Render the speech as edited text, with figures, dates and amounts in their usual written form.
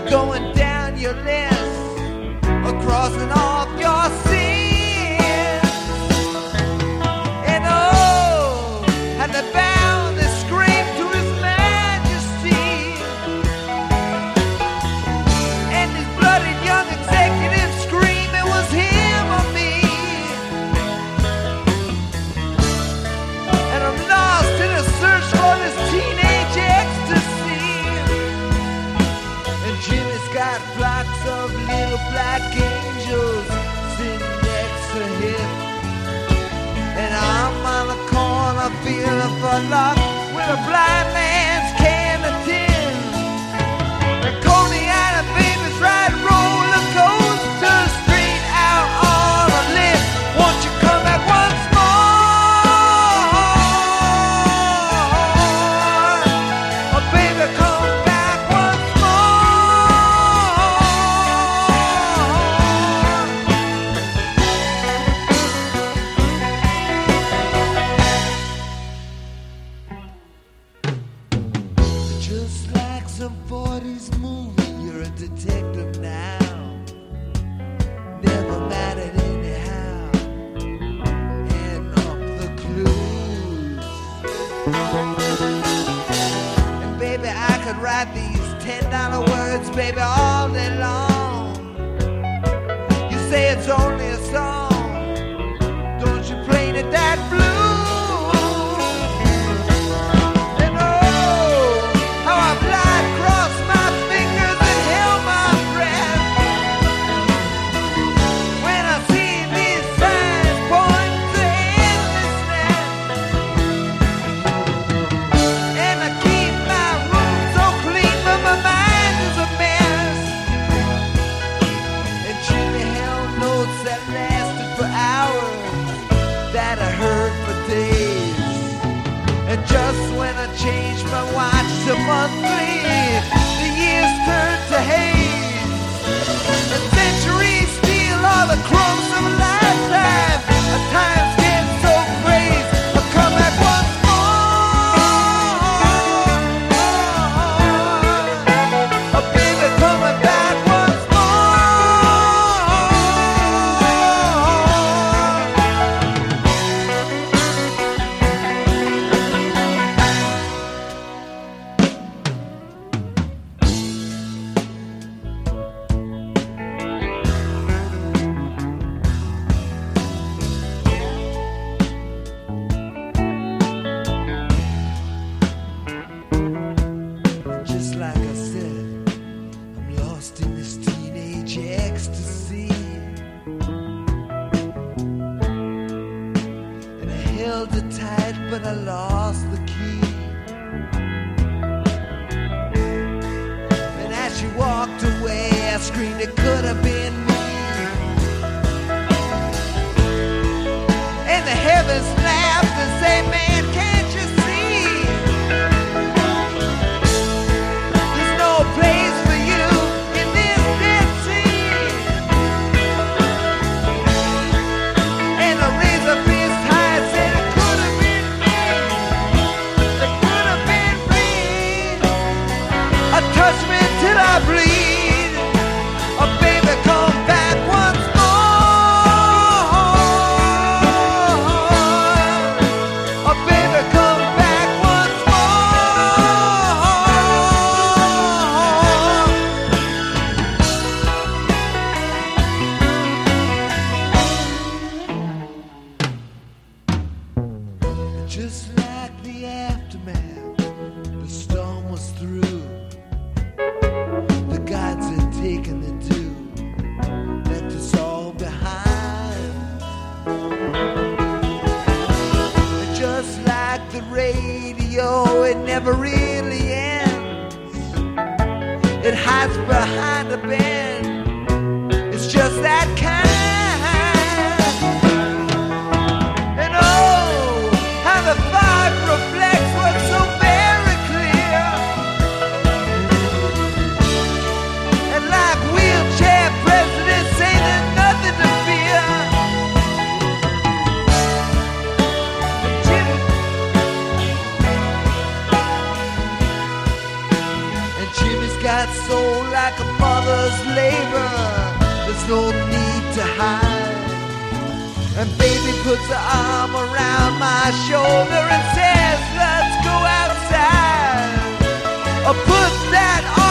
going down your list or crossing off your sins. And oh, and they bound they scream to His Majesty, and his bloodied young executives scream it was him or me. And I'm lost in a search for this teenage ecstasy. And Jimmy's got flocks of little black angels sitting next to him. And I'm on the corner feeling for luck with a blind man's can of tin. And Coney Island babies ride roller coasters straight out on a lift. Won't you come back once more? Oh, baby, come back once more. Just like some 40s movie, you're a detective now. Never mattered anyhow. And up the clues. And baby, I could write these $10 words, baby, all day long. You say it's only a song. Don't you play it that blue? And oh, how I've lied, crossed my fingers and held my breath when I see these signs point to endlessness. And I keep my room so clean, but my mind is a mess. And Jimmy held notes that lasted for hours, that I heard for days. And just when I changed my watch to monthly, the years turned to haze. And centuries steal all the crumbs of a lifetime. A times get so crazy, I'll come back once more. Oh, baby, coming back once just like I said, I'm lost in this teenage ecstasy. And I held it tight, but I lost the key. And as she walked away, I screamed it could have been me. And the heavens laughed and said, man, can't you see? There's no place for you in this Dead Sea. And a razor fist high said it could have been me. It could have been me. Touch me till I bleed. Oh, baby, come back once more. Oh, baby, come back once more. Just like the aftermath, the storm was through. The gods had taken the dew, left us all behind. And just like the radio, it never really ends. It hides behind a bend. It's just that kind. And oh, how the fog reflects what's so very clear. And like wheelchair presidents say there's nothing to fear. And Jimmy's got soul like a mother's labor. There's no need to hide. And baby puts her arm around my shoulder and says, let's go outside. Put that